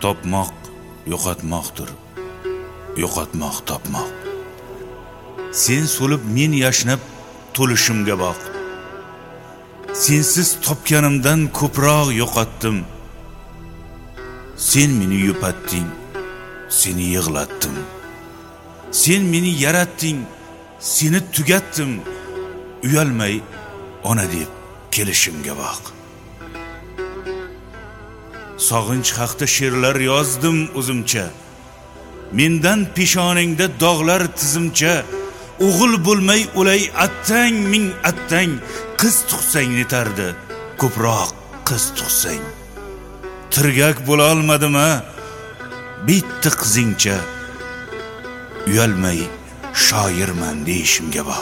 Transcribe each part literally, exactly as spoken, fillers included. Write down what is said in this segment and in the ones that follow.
topmoq yo'qotmoqdir, yo'qotmoq topmoq. Sen so'lib men yashnab to'lishimga boq. Sensiz topganimdan ko'proq yo'qotdim. Sen meni yupatding, seni yig'latdim. Sen meni yaratding, seni tugatdim. Uyalmay ona deb kelishimga boq. Sog'inch haqida she'rlar yozdim o'zimcha. Mendan peshonangda dog'lar tizimcha. O'g'il bo'lmay o'lay attang ming attang. Qiz tuqsang netardi, ko'proq qiz tuqsang. Tirgak bo'la olmadim-a, bitta qizingcha. Uyalmay shoirman deyishimga boq.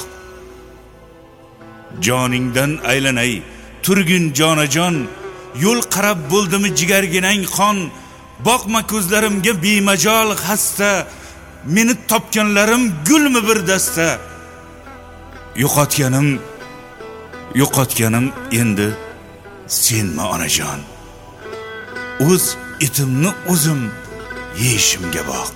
Joningdan aylanay, turgin jonajon. Yo'l qarab bo'ldimi jigarginang qon. Boqma ko'zlarimga bemajol xasta. Meni topganlarim gulmi bir dasta. Yo'qotganim, yo'qotganim endi senmi onajon. O'z etimni o'zim yeyishimga boq.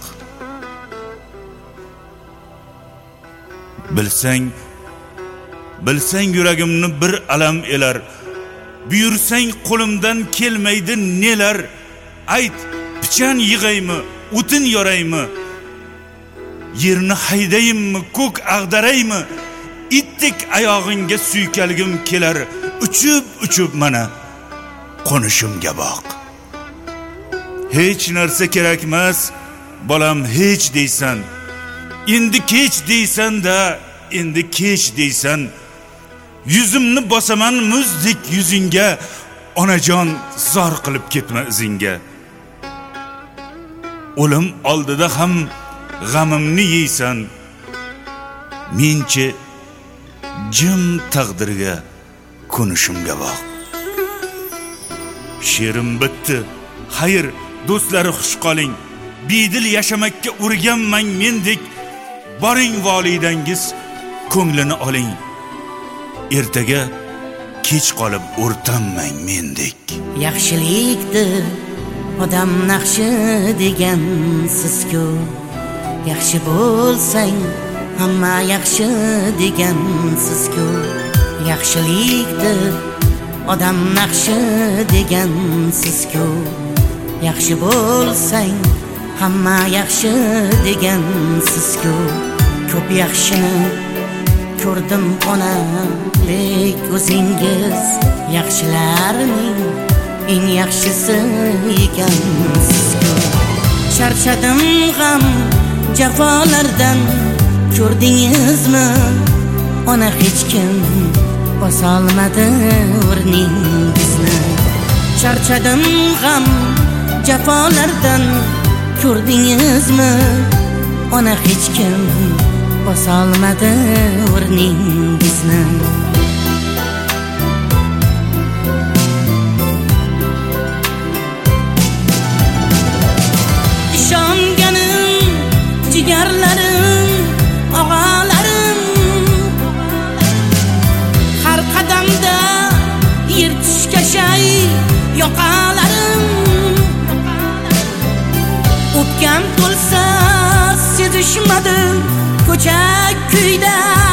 Bilsang, bilsang yuragimni bir alam elar. Buyursang qo'limdan kelmaydi nelar. Ayt, pichan yig'aymi, o'tin yoraymi? Yerni haydayimmi, ko'k ag'daraymi? Itdek oyog'ingga suykalgim kelar. Uchib uchib mana qo'nishimga boq. Hech narsa kerakmas, bolam hech deysan. Endi kech deysan-da, endi kech deysan. Yuzimni bosaman muzdek yuzingga. Onajon, zor qilib ketma izingga. O'lim oldida ham g'amimni yeysan. Menchi jim taqdirga ko'nishimga boq. She'rim bitdi. Xayr, do'stlari xush qoling. Bedil yashamakka o'rganmang mendek. Boring validangiz ko'nglini oling. Ertaga kech qolib o'rtanmang mendek. Yaxshilikdir odam naqshi degan siz-ku. Yaxshi bo'lsang hamma yaxshi degan siz-ku. Yaxshilikdir odam naqshi degan siz-ku. Yaxshi bo'lsang hamma yaxshi degan siz-ku. Ko'p yaxshini ko'rdim ona, lek o'zingiz yaxshilarning eng yaxshisi ekansiz-ku. Charchadim g'am jafolardan, ko'rdingizmi? Ona hech kim bosolmadi o'rningizni. Charchadim g'am jafolardan, ko'rdingizmi? Ona hech kim bosolmadi o'rningizni. Ishonganim jigarlarim, og'alarim, har qadamda yer tushkashay yoqalarim. O'pkam to'lsa sezishmadim ko'cha kuyda.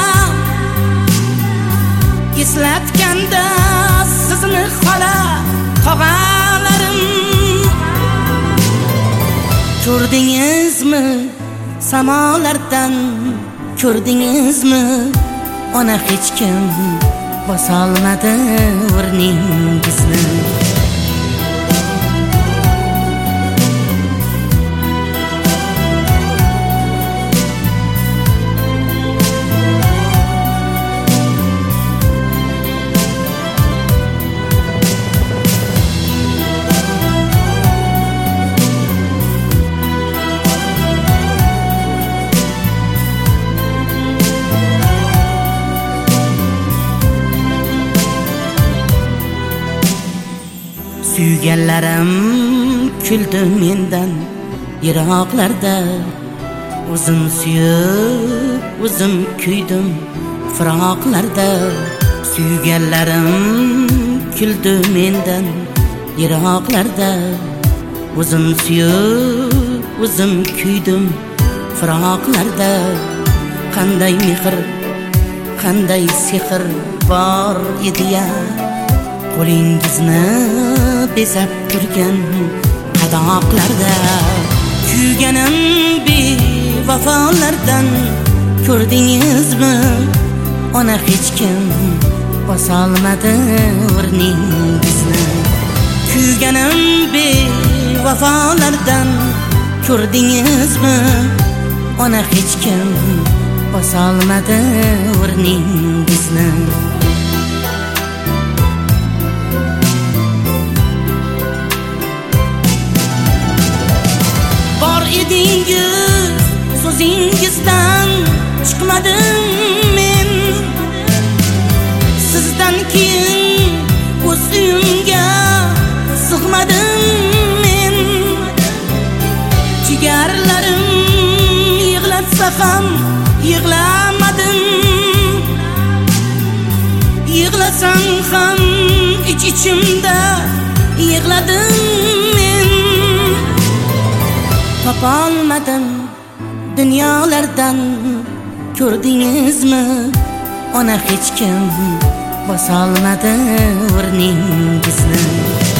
Eslatganda sizni xola tog'alarim. Ko'rdingizmi samolardan, ko'rdingizmi? Ona hech kim bosolmadi o'rningizni. Suyganlarim kuldi mendan yiroqlarda. O'zim suyib, o'zim kuydim firoqlarda. Suyganlarim kuldi mendan yiroqlarda. o'zim suyib o'zim kuydim firoqlarda. Qanday mehr, qanday sehr bor edi-ya, qo'lingizni besab turgan qadoqlarda. Kuyganim bevafolardan ko'rdingizmi? Ona hech kim bosolmadi o'rningizni. Kuyganim bevafolardan ko'rdingizmi? Ona hech kim bosolmadi o'rningizni. Bor edingiz so'zingizdan chiqmadim men, sizdan keyin o'z uyimga sig'madim men. Jigarlarim yig'latsa ham yig'lamadim, yig'lasam ham ich-ichimda yig'ladim men. Topolmadim dunyolardan ko'rdingizmi? Ona hech kim bosolmadi o'rningizni.